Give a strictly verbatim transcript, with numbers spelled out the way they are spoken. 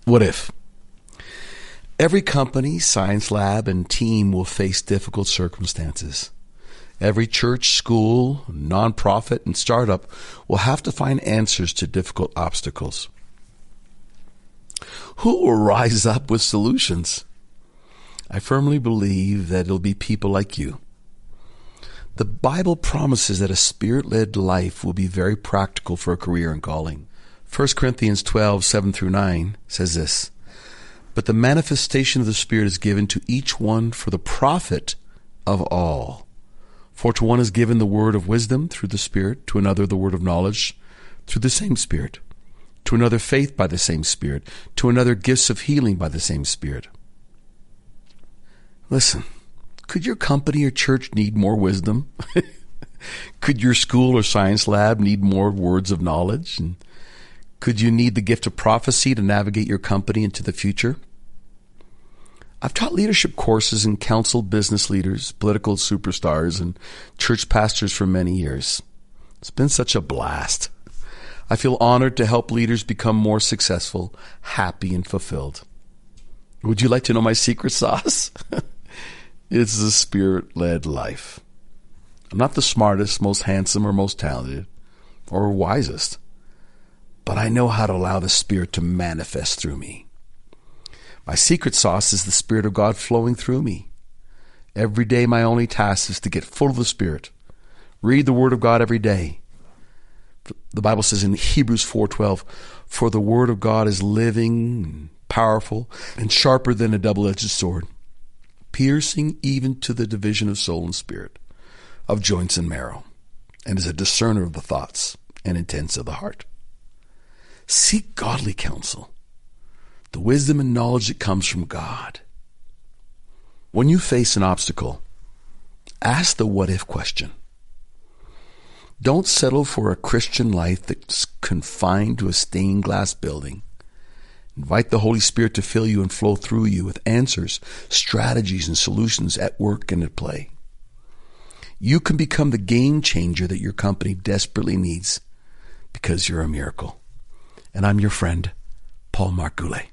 What if? Every company, science lab, and team will face difficult circumstances. Every church, school, nonprofit, and startup will have to find answers to difficult obstacles. Who will rise up with solutions? I firmly believe that it'll be people like you. The Bible promises that a Spirit-led life will be very practical for a career and calling. First Corinthians twelve, seven through nine says this, "But the manifestation of the Spirit is given to each one for the profit of all. For to one is given the word of wisdom through the Spirit, to another the word of knowledge through the same Spirit, to another faith by the same Spirit, to another gifts of healing by the same Spirit." Listen, could your company or church need more wisdom? Could your school or science lab need more words of knowledge? And could you need the gift of prophecy to navigate your company into the future? I've taught leadership courses and counseled business leaders, political superstars, and church pastors for many years. It's been such a blast. I feel honored to help leaders become more successful, happy, and fulfilled. Would you like to know my secret sauce? It's a Spirit-led life. I'm not the smartest, most handsome, or most talented, or wisest, but I know how to allow the Spirit to manifest through me. My secret sauce is the Spirit of God flowing through me. Every day my only task is to get full of the Spirit. Read the Word of God every day. The Bible says in Hebrews four twelve, "For the Word of God is living, and powerful, and sharper than a double-edged sword, piercing even to the division of soul and spirit, of joints and marrow, and is a discerner of the thoughts and intents of the heart." Seek godly counsel, the wisdom and knowledge that comes from God. When you face an obstacle, ask the what-if question. Don't settle for a Christian life that's confined to a stained glass building. Invite the Holy Spirit to fill you and flow through you with answers, strategies, and solutions at work and at play. You can become the game changer that your company desperately needs because you're a miracle. And I'm your friend, Paul Marc Goulet.